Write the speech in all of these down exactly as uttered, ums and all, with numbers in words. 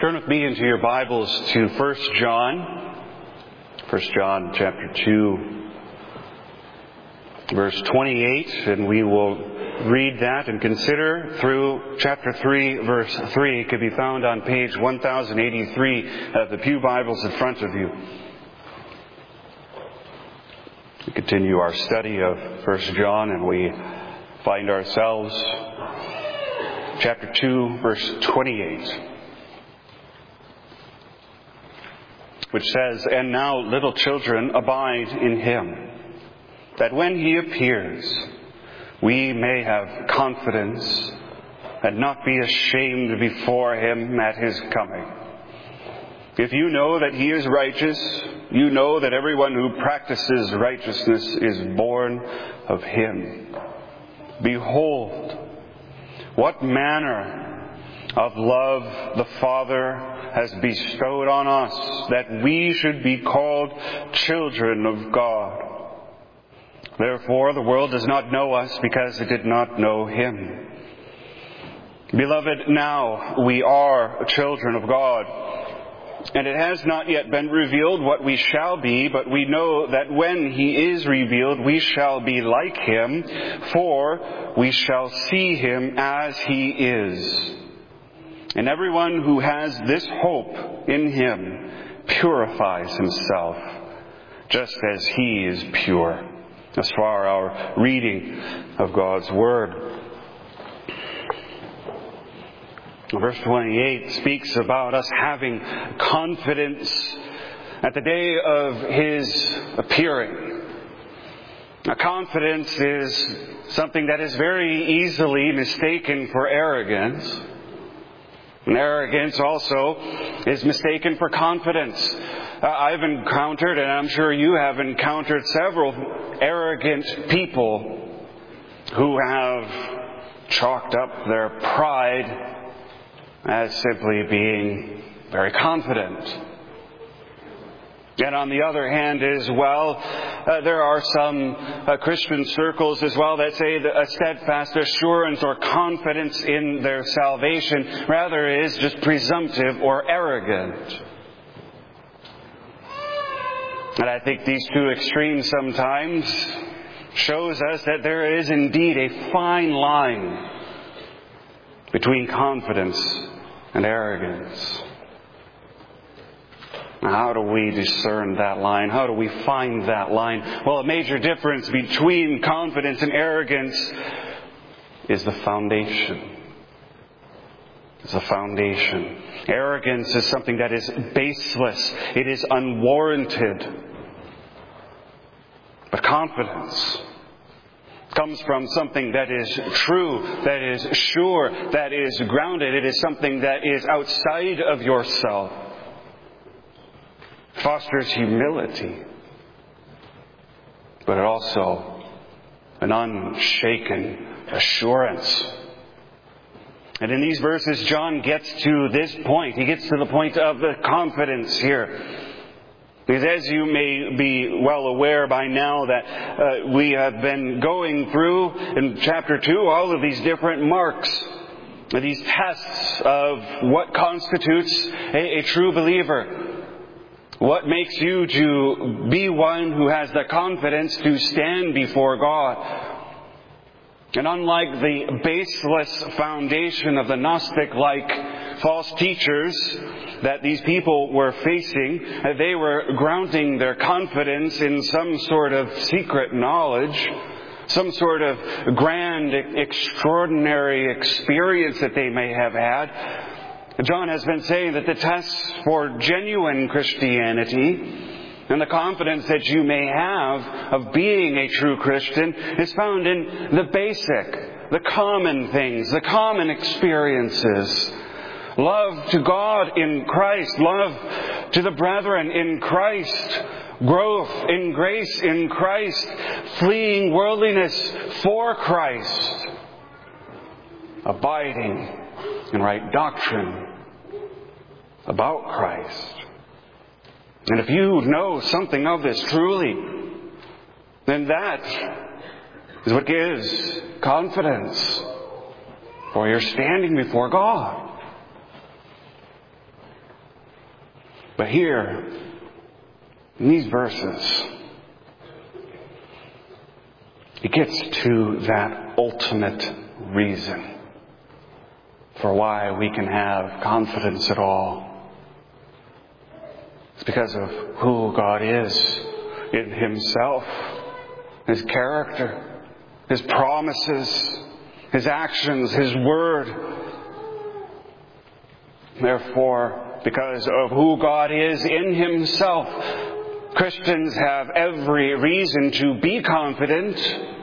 Turn with me into your Bibles to First John. First John chapter two, verse twenty-eight, and we will read that and consider through chapter three, verse three. It can be found on page one thousand eighty-three of the Pew Bibles in front of you. We continue our study of First John, and we find ourselves chapter two, verse twenty-eight. Which says, "And now, little children, abide in Him, that when He appears, we may have confidence and not be ashamed before Him at His coming. If you know that He is righteous, you know that everyone who practices righteousness is born of Him. Behold, what manner of love the Father has bestowed on us, that we should be called children of God. Therefore, the world does not know us because it did not know Him. Beloved, now we are children of God, and it has not yet been revealed what we shall be, but we know that when He is revealed, we shall be like Him, for we shall see Him as He is. And everyone who has this hope in Him purifies himself, just as He is pure." As far our reading of God's Word. Verse twenty-eight speaks about us having confidence at the day of His appearing. Now, confidence is something that is very easily mistaken for arrogance. And arrogance also is mistaken for confidence. Uh, I've encountered, and I'm sure you have encountered, several arrogant people who have chalked up their pride as simply being very confident. And on the other hand as well, uh, there are some uh, Christian circles as well that say that a steadfast assurance or confidence in their salvation rather is just presumptive or arrogant. And I think these two extremes sometimes shows us that there is indeed a fine line between confidence and arrogance. How do we discern that line? How do we find that line? Well, a major difference between confidence and arrogance is the foundation. It's the foundation. Arrogance is something that is baseless. It is unwarranted. But confidence comes from something that is true, that is sure, that is grounded. It is something that is outside of yourself. Fosters humility, but also an unshaken assurance. And in these verses, John gets to this point. He gets to the point of the confidence here. Because as you may be well aware by now that uh, we have been going through in chapter two all of these different marks, these tests of what constitutes a, a true believer. What makes you to be one who has the confidence to stand before God? And unlike the baseless foundation of the Gnostic-like false teachers that these people were facing, they were grounding their confidence in some sort of secret knowledge, some sort of grand, extraordinary experience that they may have had. John has been saying that the test for genuine Christianity and the confidence that you may have of being a true Christian is found in the basic, the common things, the common experiences. Love to God in Christ, love to the brethren in Christ, growth in grace in Christ, fleeing worldliness for Christ, abiding in right doctrine about Christ. And if you know something of this truly, then that is what gives confidence for your standing before God. But here, in these verses, he gets to that ultimate reason for why we can have confidence at all. It's because of who God is in Himself, His character, His promises, His actions, His Word. Therefore, because of who God is in Himself, Christians have every reason to be confident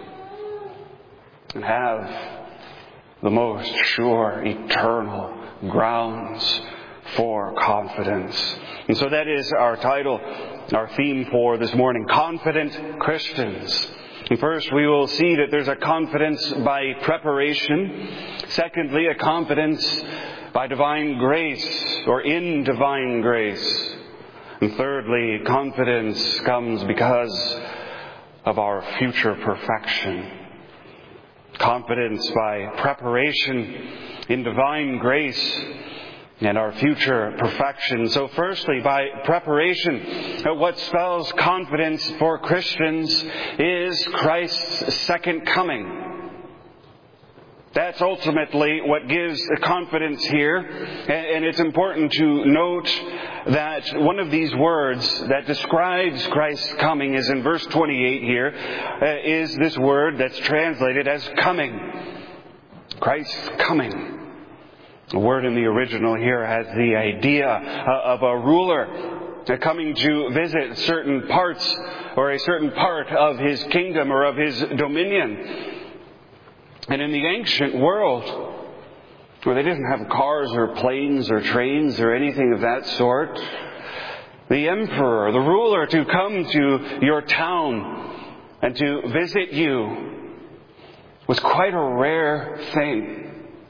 and have the most sure, eternal grounds for confidence. And so that is our title, our theme for this morning, Confident Christians. And first we will see that there's a confidence by preparation. Secondly, a confidence by divine grace or in divine grace. And thirdly, confidence comes because of our future perfection. Confidence by preparation in divine grace and our future perfection. So firstly, by preparation, what spells confidence for Christians is Christ's second coming. That's ultimately what gives the confidence here. And it's important to note that one of these words that describes Christ's coming is in verse twenty-eight here, is this word that's translated as coming. Christ's coming. The word in the original here has the idea of a ruler coming to visit certain parts or a certain part of his kingdom or of his dominion. And in the ancient world, where they didn't have cars or planes or trains or anything of that sort, the emperor, the ruler, to come to your town and to visit you was quite a rare thing.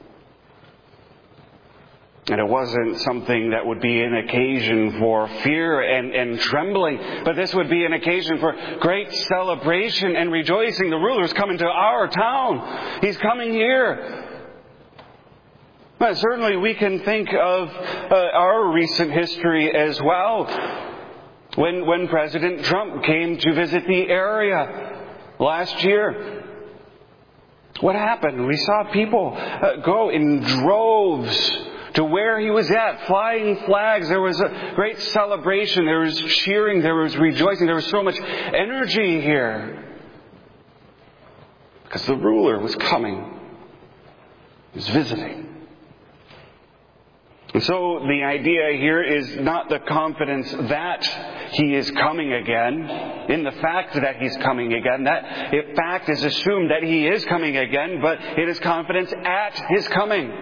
And it wasn't something that would be an occasion for fear and, and trembling, but this would be an occasion for great celebration and rejoicing. The ruler's coming to our town. He's coming here. But certainly we can think of uh, our recent history as well. When, when President Trump came to visit the area last year, what happened? We saw people uh, go in droves to where he was at, flying flags. There was a great celebration. There was cheering. There was rejoicing. There was so much energy here. Because the ruler was coming. He was visiting. And so the idea here is not the confidence that he is coming again, in the fact that he's coming again. That fact is assumed that he is coming again, but it is confidence at his coming.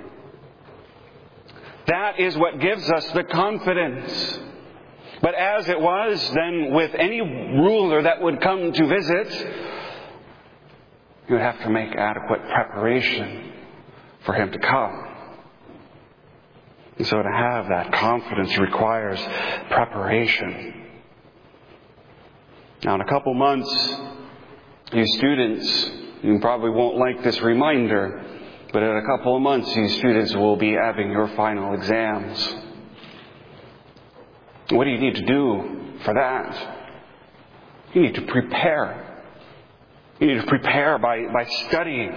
That is what gives us the confidence. But as it was then with any ruler that would come to visit, you would have to make adequate preparation for him to come. And so to have that confidence requires preparation. Now in a couple months, you students, you probably won't like this reminder, but in a couple of months, you students will be having your final exams. What do you need to do for that? You need to prepare. You need to prepare by, by studying.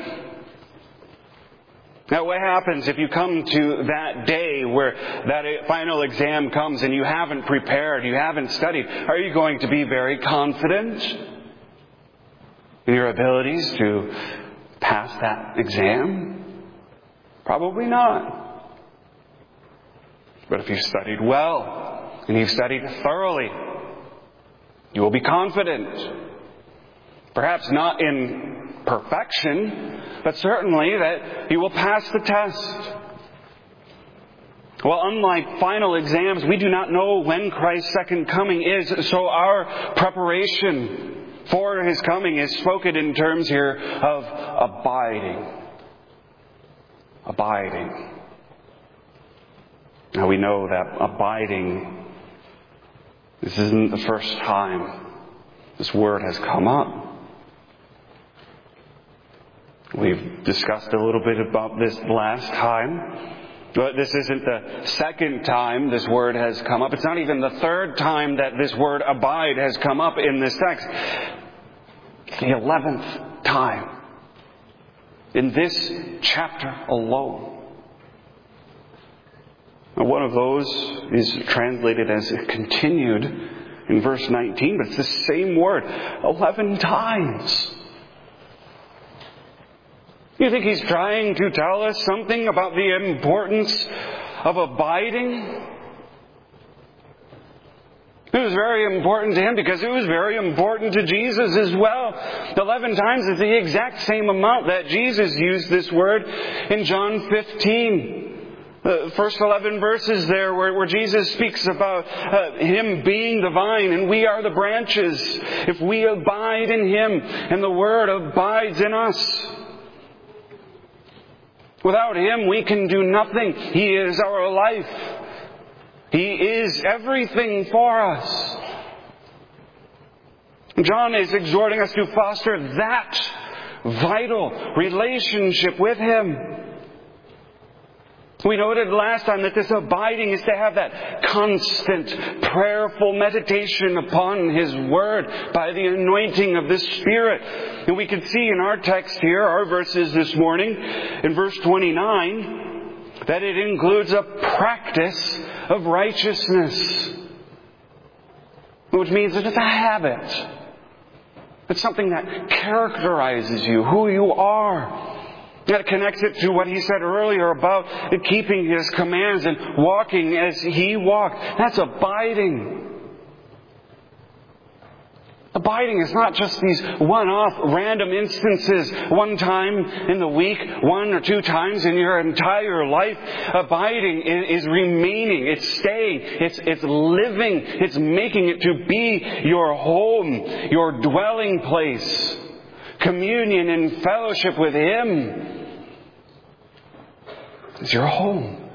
Now, what happens if you come to that day where that final exam comes and you haven't prepared, you haven't studied? Are you going to be very confident in your abilities to pass that exam? Probably not. But if you've studied well and you've studied thoroughly, you will be confident. Perhaps not in perfection, but certainly that you will pass the test. Well, unlike final exams, we do not know when Christ's second coming is, so our preparation for His coming is spoken in terms here of abiding. Abiding. Now we know that abiding, this isn't the first time this word has come up. We've discussed a little bit about this last time. But this isn't the second time this word has come up. It's not even the third time that this word abide has come up in this text. It's the eleventh time in this chapter alone. Now, one of those is translated as continued in verse nineteen, but it's the same word eleven times. You think he's trying to tell us something about the importance of abiding? It was very important to him because it was very important to Jesus as well. Eleven times is the exact same amount that Jesus used this word in John fifteen. The first eleven verses there where, where Jesus speaks about uh, Him being the vine and we are the branches. If we abide in Him and the Word abides in us. Without Him we can do nothing. He is our life. He is everything for us. John is exhorting us to foster that vital relationship with Him. We noted last time that this abiding is to have that constant prayerful meditation upon His Word by the anointing of the Spirit. And we can see in our text here, our verses this morning, in verse twenty-nine, that it includes a practice of righteousness. Which means that it's a habit. It's something that characterizes you, who you are. That connects it to what he said earlier about keeping His commands and walking as He walked. That's abiding. Abiding is not just these one-off random instances, one time in the week, one or two times in your entire life. Abiding is remaining, it's staying, it's, it's living, it's making it to be your home, your dwelling place. Communion and fellowship with Him is your home.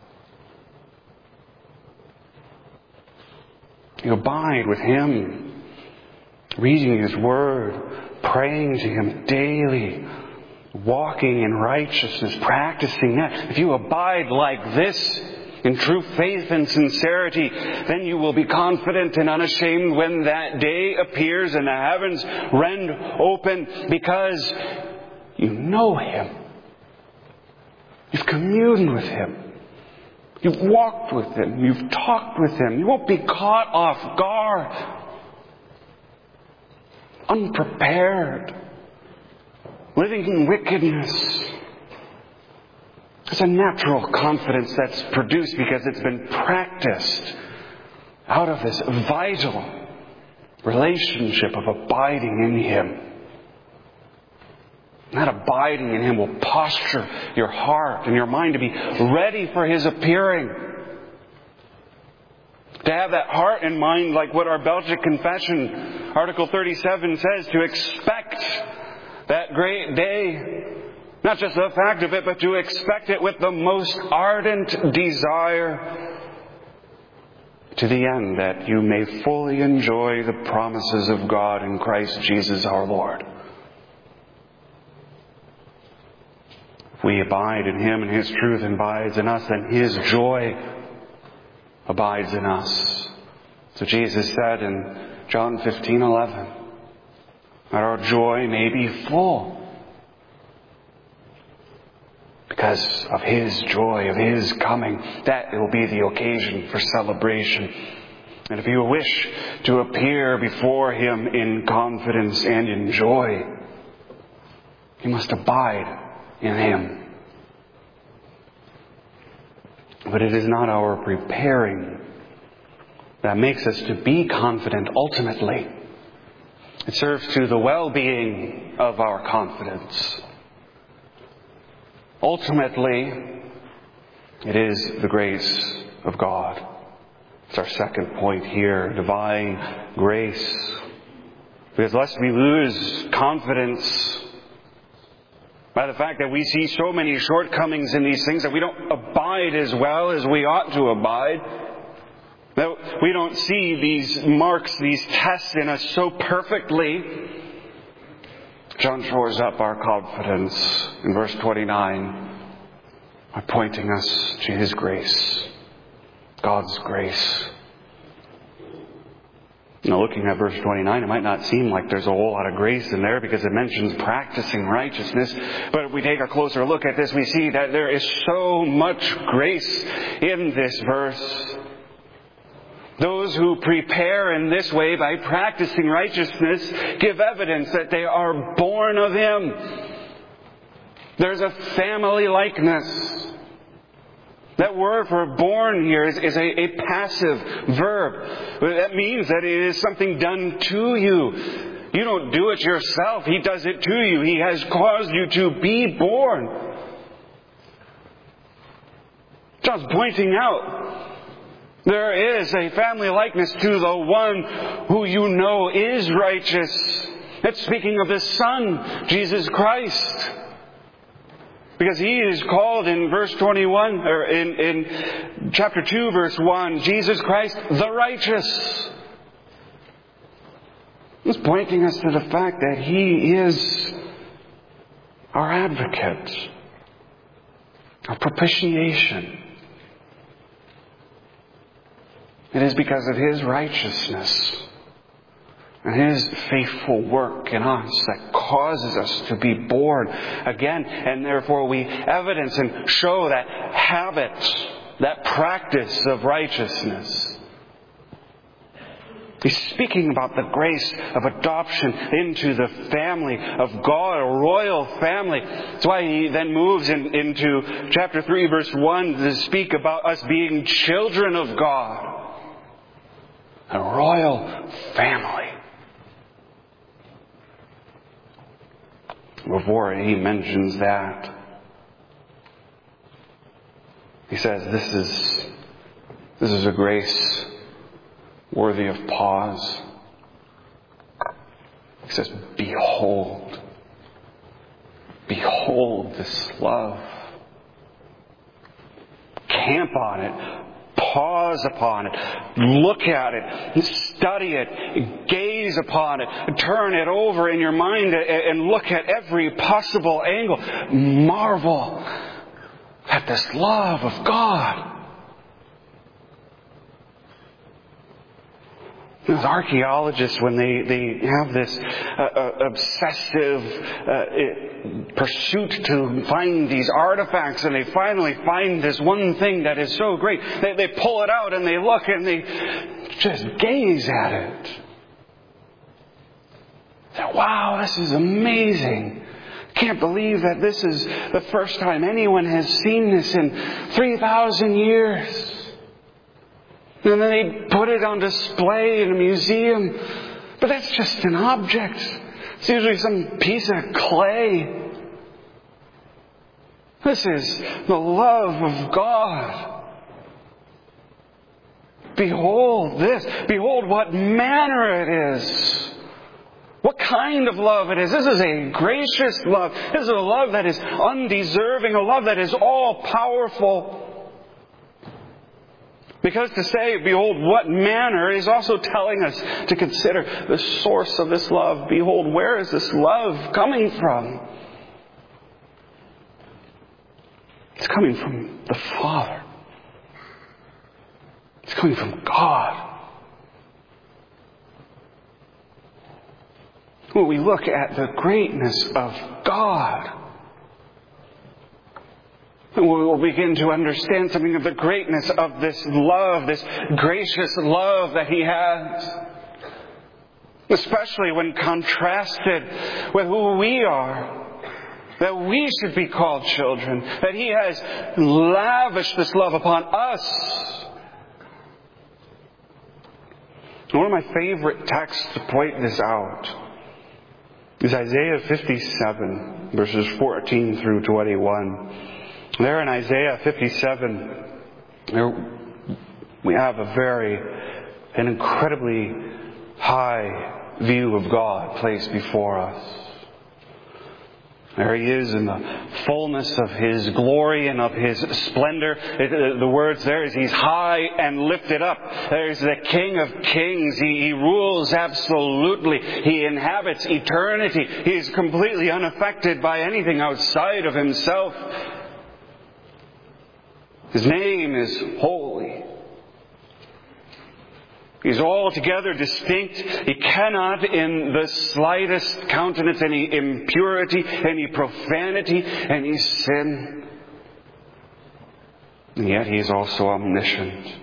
You abide with Him, reading His Word, praying to Him daily, walking in righteousness, practicing that. If you abide like this, in true faith and sincerity, then you will be confident and unashamed when that day appears and the heavens rend open because you know Him. You've communed with Him. You've walked with Him. You've talked with Him. You won't be caught off guard, unprepared, living in wickedness. It's a natural confidence that's produced because it's been practiced out of this vital relationship of abiding in Him. And that abiding in Him will posture your heart and your mind to be ready for His appearing. To have that heart and mind like what our Belgic Confession, Article thirty-seven says, to expect that great day. Not just the fact of it, but to expect it with the most ardent desire to the end that you may fully enjoy the promises of God in Christ Jesus our Lord. If we abide in Him and His truth abides in us, then His joy abides in us. So Jesus said in John fifteen eleven, that our joy may be full. Because of His joy, of His coming, that will be the occasion for celebration. And if you wish to appear before Him in confidence and in joy, you must abide in Him. But it is not our preparing that makes us to be confident ultimately. It serves to the well-being of our confidence. Ultimately, it is the grace of God. It's our second point here, divine grace. Because lest we lose confidence by the fact that we see so many shortcomings in these things, that we don't abide as well as we ought to abide, that we don't see these marks, these tests in us so perfectly, John shores up our confidence in verse twenty-nine. by pointing us to His grace, God's grace. Now, looking at verse twenty-nine, it might not seem like there's a whole lot of grace in there because it mentions practicing righteousness. But if we take a closer look at this, we see that there is so much grace in this verse. Those who prepare in this way by practicing righteousness give evidence that they are born of Him. There's a family likeness. That word for born here is, is a, a passive verb. That means that it is something done to you. You don't do it yourself. He does it to you. He has caused you to be born. John's pointing out there is a family likeness to the one who you know is righteous. That's speaking of the Son, Jesus Christ. Because He is called in verse twenty-one, or in, in chapter two, verse one, Jesus Christ the righteous. He's pointing us to the fact that He is our advocate, our propitiation. It is because of His righteousness and His faithful work in us that causes us to be born again. And therefore we evidence and show that habit, that practice of righteousness. He's speaking about the grace of adoption into the family of God, a royal family. That's why he then moves in, into chapter three, verse one, to speak about us being children of God. A royal family. Before he mentions that, he says this is this is a grace worthy of pause. He says, behold. Behold this love. Camp on it. Pause upon it. Look at it. Study it. Gaze upon it. Turn it over in your mind and look at every possible angle. Marvel at this love of God. As archaeologists, when they, they have this uh, uh, obsessive uh, pursuit to find these artifacts, and they finally find this one thing that is so great, they, they pull it out and they look and they just gaze at it. Say, wow, this is amazing. Can't believe that this is the first time anyone has seen this in three thousand years. And then they put it on display in a museum. But that's just an object. It's usually some piece of clay. This is the love of God. Behold this. Behold what manner it is. What kind of love it is. This is a gracious love. This is a love that is undeserving. A love that is all powerful. Because to say, behold, what manner, is also telling us to consider the source of this love. Behold, where is this love coming from? It's coming from the Father. It's coming from God. When we look at the greatness of God, we will begin to understand something of the greatness of this love, this gracious love that He has. Especially when contrasted with who we are. That we should be called children. That He has lavished this love upon us. One of my favorite texts to point this out is Isaiah fifty-seven, verses fourteen through twenty-one. There in Isaiah fifty-seven, there we have a very, an incredibly high view of God placed before us. There He is in the fullness of His glory and of His splendor. It, the words there is He's high and lifted up. There's the King of Kings. He, he rules absolutely. He inhabits eternity. He is completely unaffected by anything outside of Himself. His name is holy. He's altogether distinct. He cannot in the slightest countenance any impurity, any profanity, any sin. And yet He is also omniscient.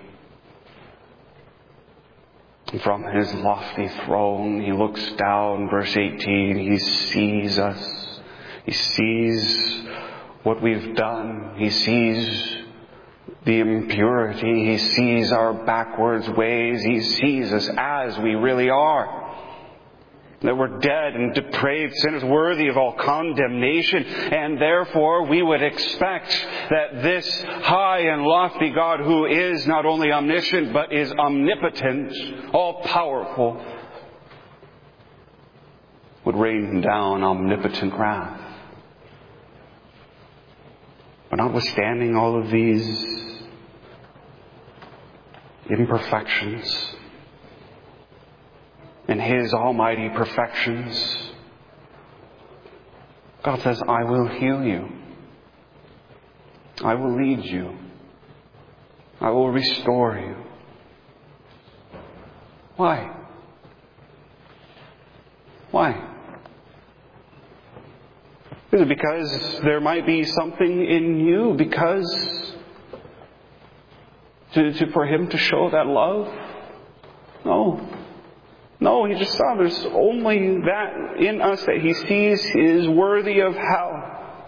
And from His lofty throne He looks down, verse eighteen, He sees us. He sees what we've done. He sees the impurity. He sees our backwards ways. He sees us as we really are. That we're dead and depraved sinners, worthy of all condemnation. And therefore we would expect that this high and lofty God, who is not only omniscient but is omnipotent, all-powerful, would rain down omnipotent wrath. But notwithstanding all of these imperfections and His almighty perfections, God says, I will heal you. I will lead you. I will restore you. Why? Why? Is it because there might be something in you? Because to, to, for Him to show that love? No. No, He just saw there's only that in us that He sees is worthy of hell.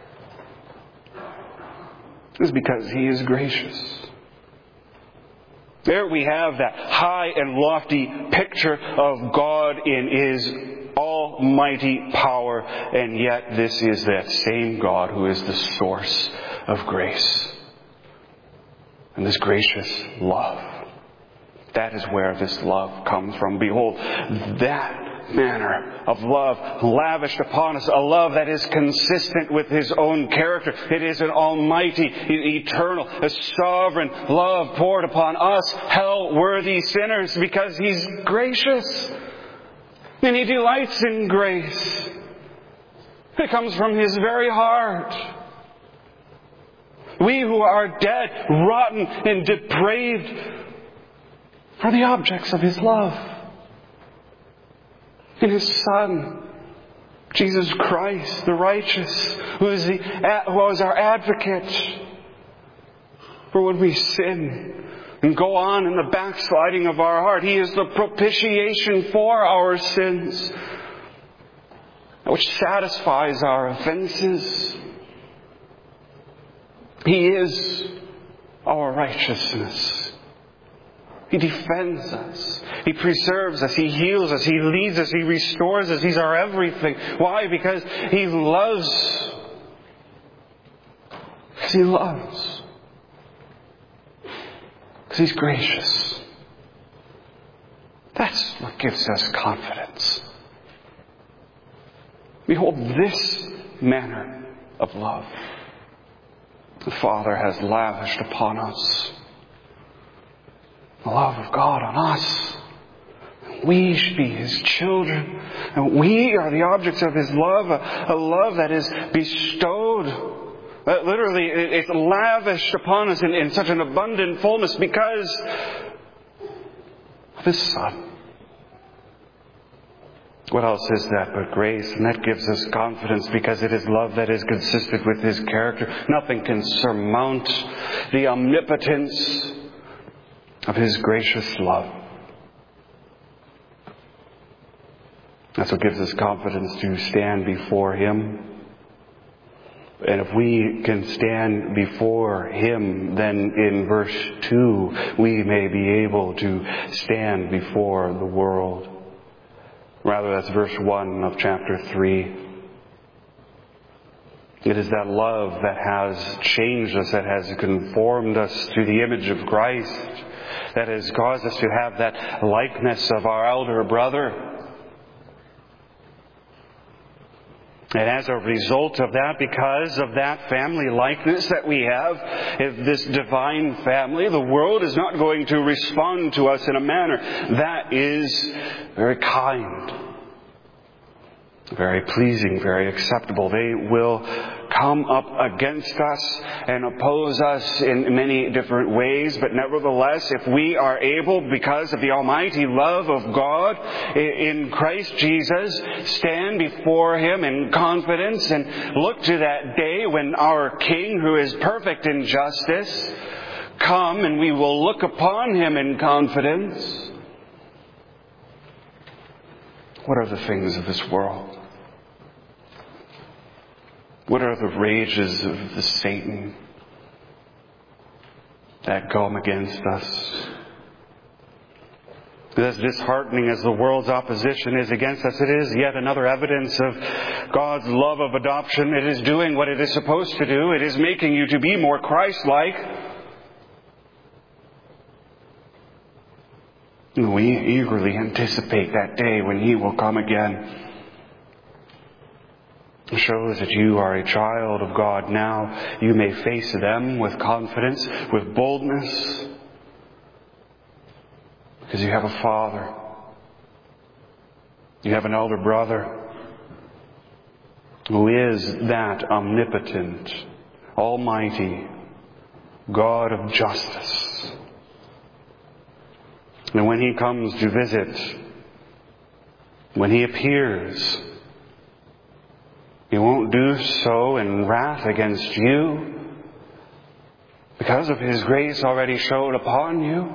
It's because He is gracious. There we have that high and lofty picture of God in His almighty power, and yet this is that same God who is the source of grace and this gracious love. That is where this love comes from. Behold, that manner of love lavished upon us, a love that is consistent with His own character. It is an almighty, eternal, a sovereign love poured upon us, hell-worthy sinners, because He's gracious. And He delights in grace. It comes from His very heart. We who are dead, rotten, and depraved are the objects of His love. And His Son, Jesus Christ, the righteous, who is, the, who is our advocate for when we sin and go on in the backsliding of our heart. He is the propitiation for our sins, which satisfies our offenses. He is our righteousness. He defends us. He preserves us. He heals us. He leads us. He restores us. He's our everything. Why? Because He loves. Because He loves. Because He's gracious. That's what gives us confidence. Behold, this manner of love the Father has lavished upon us. The love of God on us. We should be His children. And we are the objects of His love. A, a love that is bestowed. That literally, it, it's lavished upon us in, in such an abundant fullness because of His Son. What else is that but grace? And that gives us confidence because it is love that is consistent with His character. Nothing can surmount the omnipotence of His gracious love. That's what gives us confidence to stand before Him. And if we can stand before Him, then in verse two, we may be able to stand before the world. Rather, that's verse one of chapter three. It is that love that has changed us, that has conformed us to the image of Christ, that has caused us to have that likeness of our elder brother. And as a result of that, because of that family likeness that we have, this divine family, the world is not going to respond to us in a manner that is very kind, very pleasing, very acceptable. They will come up against us and oppose us in many different ways. But nevertheless, if we are able, because of the almighty love of God in Christ Jesus, stand before Him in confidence and look to that day when our King, who is perfect in justice, come, and we will look upon Him in confidence. What are the things of this world? What are the rages of the Satan that come against us? As disheartening as the world's opposition is against us, it is yet another evidence of God's love of adoption. It is doing what it is supposed to do. It is making you to be more Christ-like. We eagerly anticipate that day when He will come again. It shows that you are a child of God now. You may face them with confidence, with boldness, because you have a Father. You have an elder brother who is that omnipotent, almighty God of justice. And when He comes to visit, when He appears, He won't do so in wrath against you, because of His grace already showed upon you.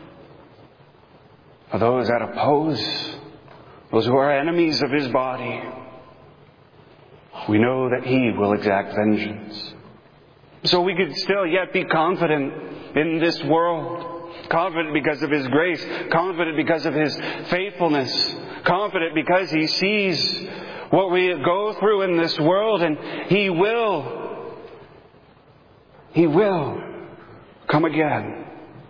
For those that oppose, those who are enemies of His body, we know that He will exact vengeance. So we could still yet be confident in this world. Confident because of His grace. Confident because of His faithfulness. Confident because He sees what we go through in this world, and He will, He will come again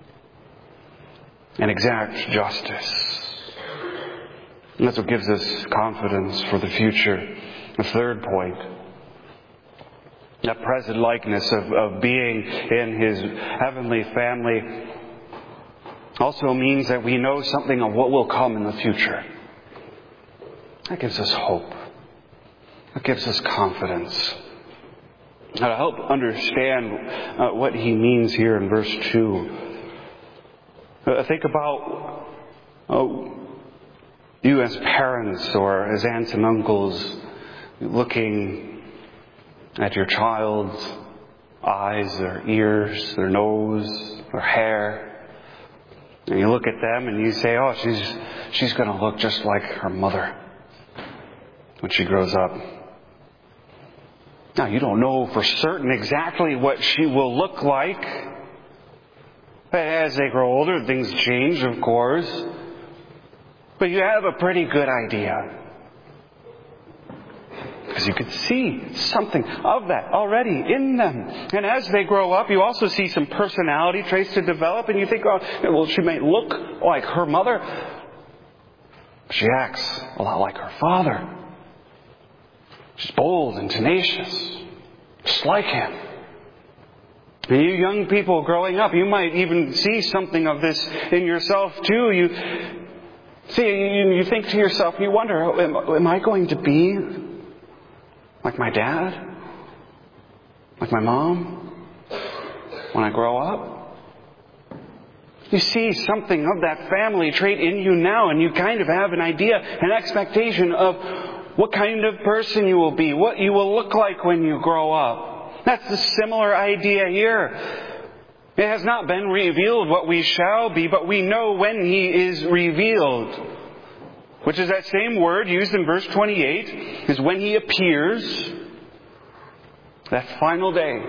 and exact justice. And that's what gives us confidence for the future. The third point, that present likeness of, of being in His heavenly family also means that we know something of what will come in the future. That gives us hope. That gives us confidence. Now, to help understand uh, what he means here in verse two, uh, think about uh, you as parents or as aunts and uncles looking at your child's eyes, their ears, their nose, their hair. And you look at them and you say, oh, she's she's going to look just like her mother when she grows up. Now, you don't know for certain exactly what she will look like. But as they grow older, things change, of course. But you have a pretty good idea. Because you can see something of that already in them. And as they grow up, you also see some personality traits to develop. And you think, oh, well, she may look like her mother. She acts a lot like her father. She's bold and tenacious, just like him. And you young people growing up, you might even see something of this in yourself too. You see, you, you think to yourself, you wonder, am, am I going to be like my dad? Like my mom? When I grow up? You see something of that family trait in you now, and you kind of have an idea, an expectation of what kind of person you will be, what you will look like when you grow up. That's the similar idea here. It has not been revealed what we shall be, but we know when He is revealed. Which is that same word used in verse twenty-eight, is when He appears, that final day.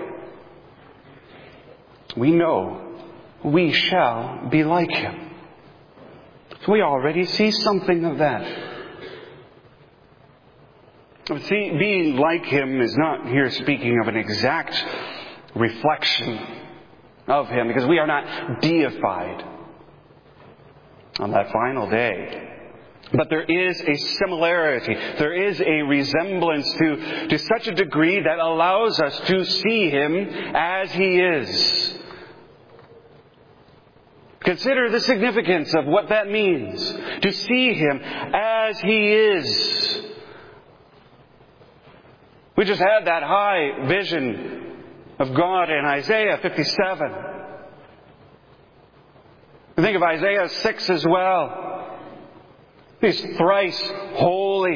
We know we shall be like Him. So we already see something of that. See, being like Him is not here speaking of an exact reflection of Him, because we are not deified on that final day. But there is a similarity, there is a resemblance to, to such a degree that allows us to see Him as He is. Consider the significance of what that means, to see Him as He is. We just had that high vision of God in Isaiah fifty-seven. We think of Isaiah six as well. He's thrice holy.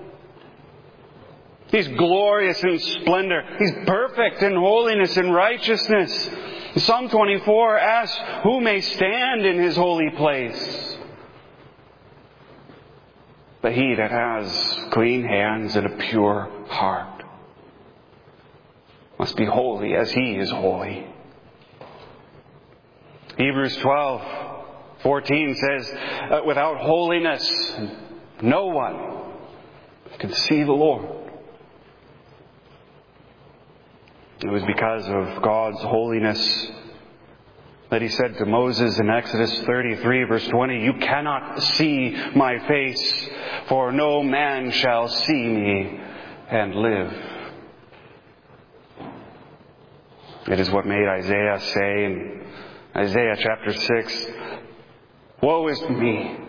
He's glorious in splendor. He's perfect in holiness and righteousness. Psalm twenty-four asks, who may stand in His holy place? But he that has clean hands and a pure heart must be holy as He is holy. Hebrews twelve fourteen says, without holiness, no one can see the Lord. It was because of God's holiness that He said to Moses in Exodus thirty-three verse twenty, you cannot see my face, for no man shall see me and live. It is what made Isaiah say in Isaiah chapter six, woe is me!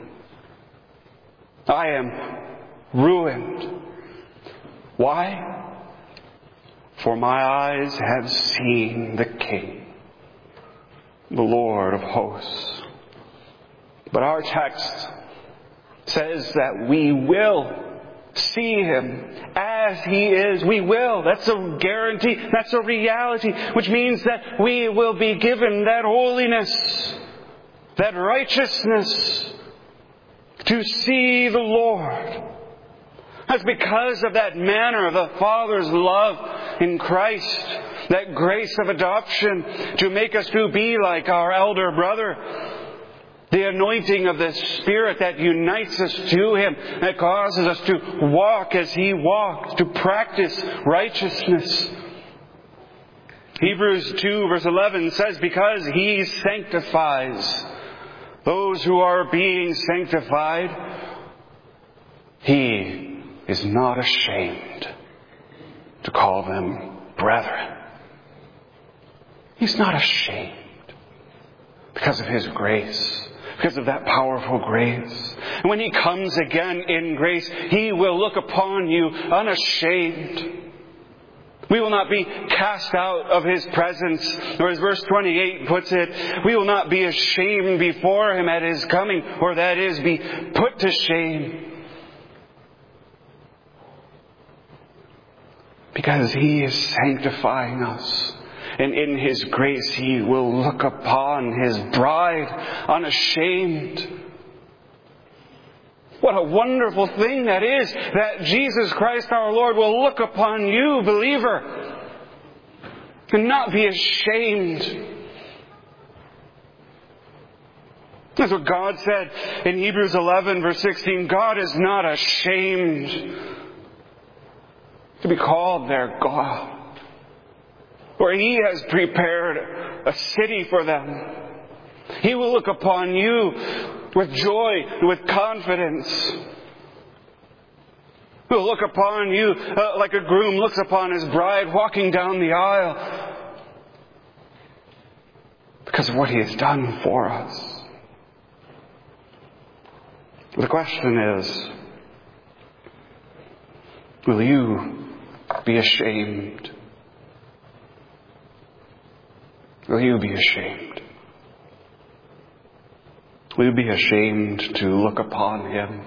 I am ruined. Why? For my eyes have seen the King, the Lord of hosts. But our text says that we will see Him as He is. We will. That's a guarantee. That's a reality. Which means that we will be given that holiness, that righteousness, to see the Lord. That's because of that manner of the Father's love in Christ, that grace of adoption to make us to be like our elder brother, the anointing of the Spirit that unites us to Him, that causes us to walk as He walked, to practice righteousness. Hebrews two verse eleven says, because He sanctifies those who are being sanctified, He is not ashamed to call them brethren. He's not ashamed because of His grace, because of that powerful grace. And when He comes again in grace, He will look upon you unashamed. We will not be cast out of His presence, or as verse twenty-eight puts it, we will not be ashamed before Him at His coming, or that is, be put to shame. Because He is sanctifying us. And in His grace He will look upon His bride unashamed. What a wonderful thing that is, that Jesus Christ our Lord will look upon you, believer, and not be ashamed. That's what God said in Hebrews eleven verse sixteen. God is not ashamed to be called their God, for He has prepared a city for them. He will look upon you with joy, with confidence. He will look upon you uh, like a groom looks upon his bride walking down the aisle, because of what He has done for us. The question is, will you be ashamed? Will you be ashamed? Will you be ashamed to look upon Him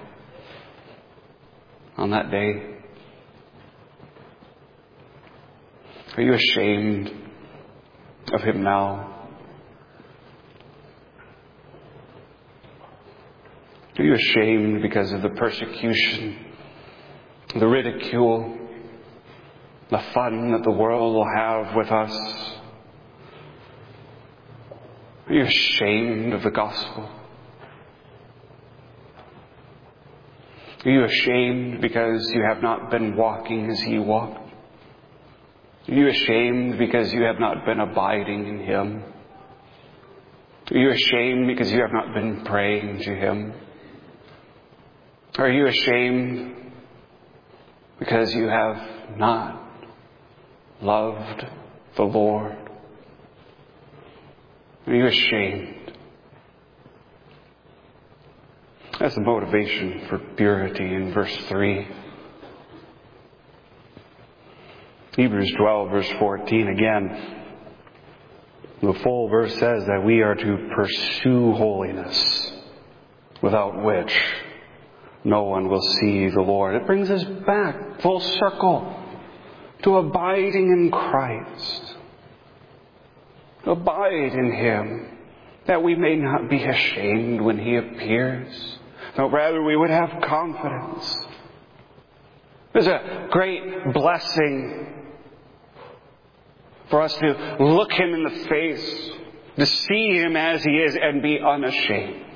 on that day? Are you ashamed of Him now? Are you ashamed because of the persecution, the ridicule, the fun that the world will have with us? Are you ashamed of the gospel? Are you ashamed because you have not been walking as He walked? Are you ashamed because you have not been abiding in Him? Are you ashamed because you have not been praying to Him? Are you ashamed because you have not loved the Lord? Are you ashamed? That's the motivation for purity in verse three. Hebrews twelve, verse fourteen, again, the full verse says that we are to pursue holiness, without which no one will see the Lord. It brings us back full circle to abiding in Christ. Abide in Him, that we may not be ashamed when He appears, but rather we would have confidence. There's a great blessing for us to look Him in the face, to see Him as He is and be unashamed.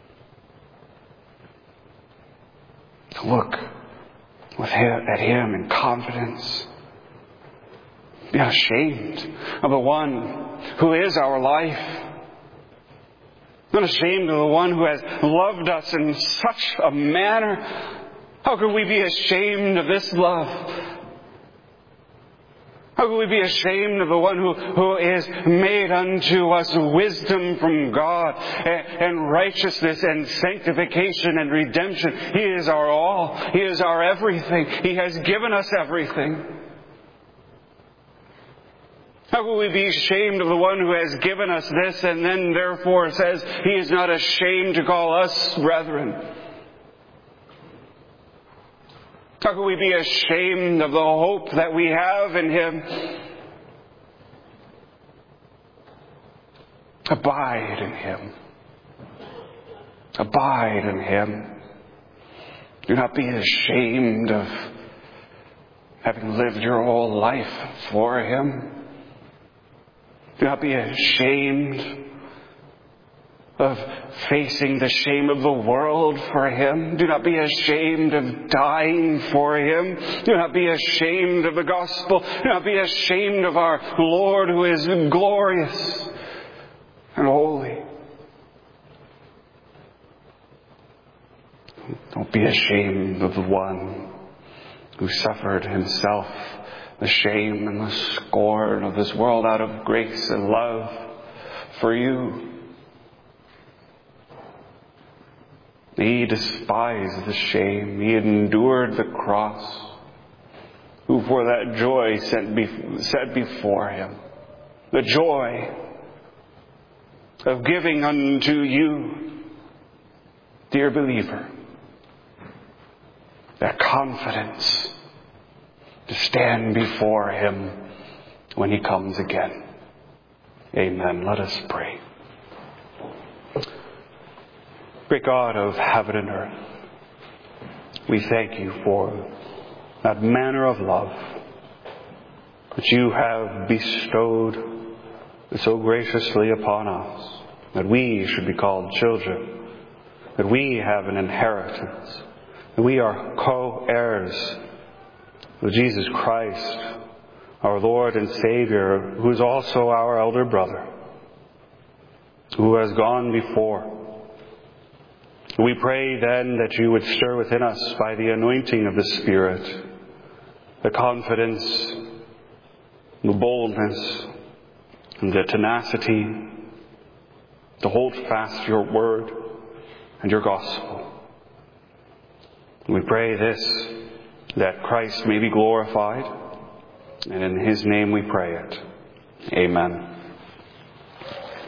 To look with him, at Him in confidence. Be ashamed of the one who is our life. Not ashamed of the one who has loved us in such a manner. How could we be ashamed of this love? How could we be ashamed of the one who, who is made unto us wisdom from God and, and righteousness and sanctification and redemption? He is our all. He is our everything. He has given us everything. How will we be ashamed of the one who has given us this and then therefore says He is not ashamed to call us brethren? How can we be ashamed of the hope that we have in Him? Abide in Him. Abide in Him. Do not be ashamed of having lived your whole life for Him. Do not be ashamed of facing the shame of the world for Him. Do not be ashamed of dying for Him. Do not be ashamed of the gospel. Do not be ashamed of our Lord who is glorious and holy. Don't be ashamed of the one who suffered Himself the shame and the scorn of this world out of grace and love for you. He despised the shame. He endured the cross. Who for that joy set before Him. The joy of giving unto you, dear believer, that confidence to stand before Him when He comes again. Amen. Let us pray. Great God of heaven and earth, we thank You for that manner of love that You have bestowed so graciously upon us, that we should be called children, that we have an inheritance, that we are co-heirs with Jesus Christ, our Lord and Savior, who is also our elder brother, who has gone before. We pray then that You would stir within us by the anointing of the Spirit the confidence, the boldness, and the tenacity to hold fast Your word and Your gospel. We pray this, that Christ may be glorified, and in His name we pray it. Amen.